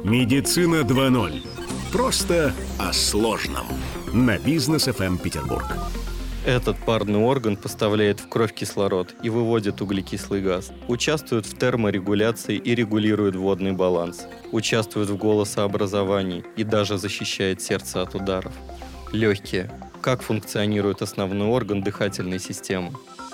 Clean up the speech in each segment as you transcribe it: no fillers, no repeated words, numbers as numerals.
Медицина 2.0. Просто о сложном. На Бизнес ФМ Петербург. Этот парный орган поставляет в кровь кислород и выводит углекислый газ. Участвует в терморегуляции и регулирует водный баланс. Участвует в голосообразовании и даже защищает сердце от ударов. Легкие. Как функционирует основной орган дыхательной системы?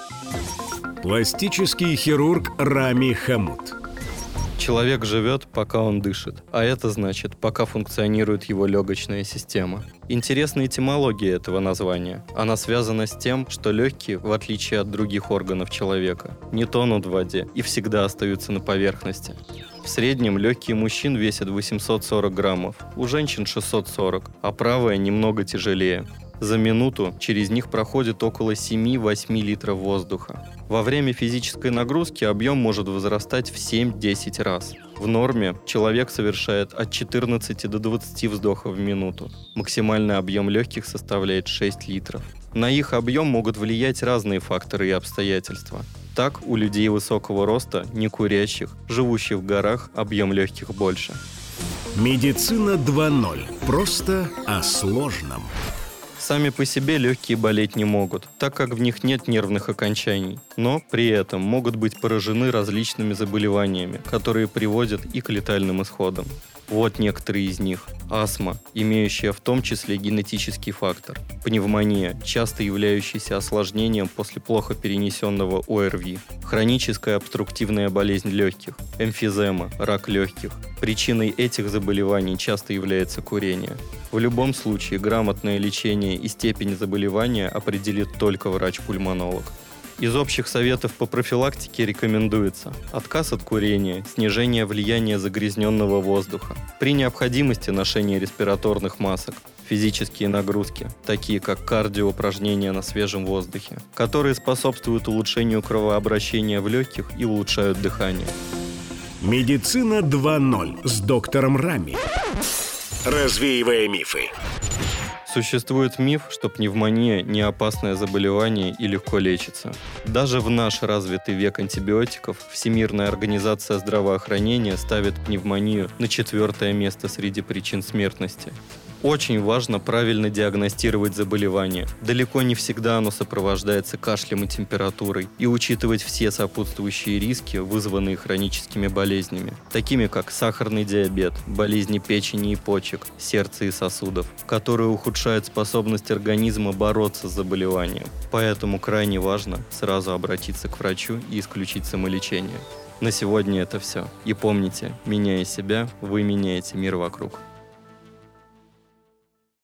Пластический хирург Рами Хамут. Человек живет, пока он дышит, а это значит, пока функционирует его легочная система. Интересна этимология этого названия. Она связана с тем, что легкие, в отличие от других органов человека, не тонут в воде и всегда остаются на поверхности. В среднем легкие мужчин весят 840 граммов, у женщин 640, а правая немного тяжелее. За минуту через них проходит около 7-8 литров воздуха. Во время физической нагрузки объем может возрастать в 7-10 раз. В норме человек совершает от 14 до 20 вздохов в минуту. Максимальный объем легких составляет 6 литров. На их объем могут влиять разные факторы и обстоятельства. Так, у людей высокого роста, некурящих, живущих в горах, объем легких больше. Медицина 2.0. Просто о сложном. Сами по себе легкие болеть не могут, так как в них нет нервных окончаний, но при этом могут быть поражены различными заболеваниями, которые приводят и к летальным исходам. Вот некоторые из них. Астма, имеющая в том числе генетический фактор. Пневмония, часто являющаяся осложнением после плохо перенесенного ОРВИ. Хроническая обструктивная болезнь легких. Эмфизема, рак легких. Причиной этих заболеваний часто является курение. В любом случае, грамотное лечение и степень заболевания определит только врач-пульмонолог. Из общих советов по профилактике рекомендуется отказ от курения, снижение влияния загрязненного воздуха, при необходимости ношение респираторных масок, физические нагрузки, такие как кардиоупражнения на свежем воздухе, которые способствуют улучшению кровообращения в легких и улучшают дыхание. Медицина 2.0 с доктором Рами. Развеивая мифы. Существует миф, что пневмония – не опасное заболевание и легко лечится. Даже в наш развитый век антибиотиков Всемирная организация здравоохранения ставит пневмонию на 4-е место среди причин смертности. Очень важно правильно диагностировать заболевание. Далеко не всегда оно сопровождается кашлем и температурой, и учитывать все сопутствующие риски, вызванные хроническими болезнями, такими как сахарный диабет, болезни печени и почек, сердца и сосудов, которые ухудшают способность организма бороться с заболеванием. Поэтому крайне важно сразу обратиться к врачу и исключить самолечение. На сегодня это все. И помните, меняя себя, вы меняете мир вокруг.